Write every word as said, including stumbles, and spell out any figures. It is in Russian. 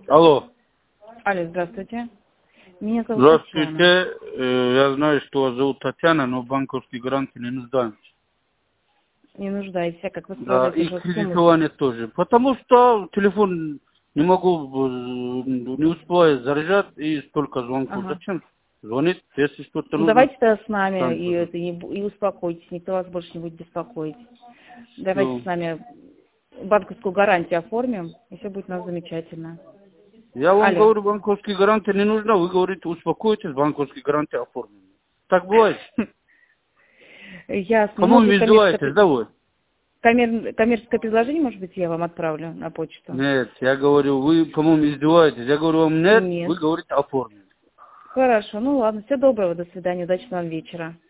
Алло. Алло, здравствуйте. Меня зовут Здравствуйте. Татьяна. Я знаю, что вас зовут Татьяна, но банковские гарантии не нуждаемся. Не нуждаетесь, а как вы Да, справляетесь и же с кредитование тоже. Потому что телефон не могу, э, не успеваю заряжать, и столько звонков. Ага. Зачем звонить, если что-то Ну, нужно? давайте тогда с нами Сам и, тоже. это, и, и успокойтесь, никто вас больше не будет беспокоить. Давайте Всё. с нами банковскую гарантию оформим, и все будет у нас замечательно. Я вам Алло. говорю, банковские гарантии не нужны, вы говорите, успокойтесь, банковские гарантии оформлены. Так бывает. Ясно. Кому Может быть, вы коммерческое, издеваетесь, пред- да вы? коммер- коммерческое предложение, может быть, я вам отправлю на почту? Нет, я говорю, вы, по-моему, издеваетесь. Я говорю вам нет, Нет. вы говорите оформлено. Хорошо, ну ладно, всего доброго, до свидания, удачного вам вечера.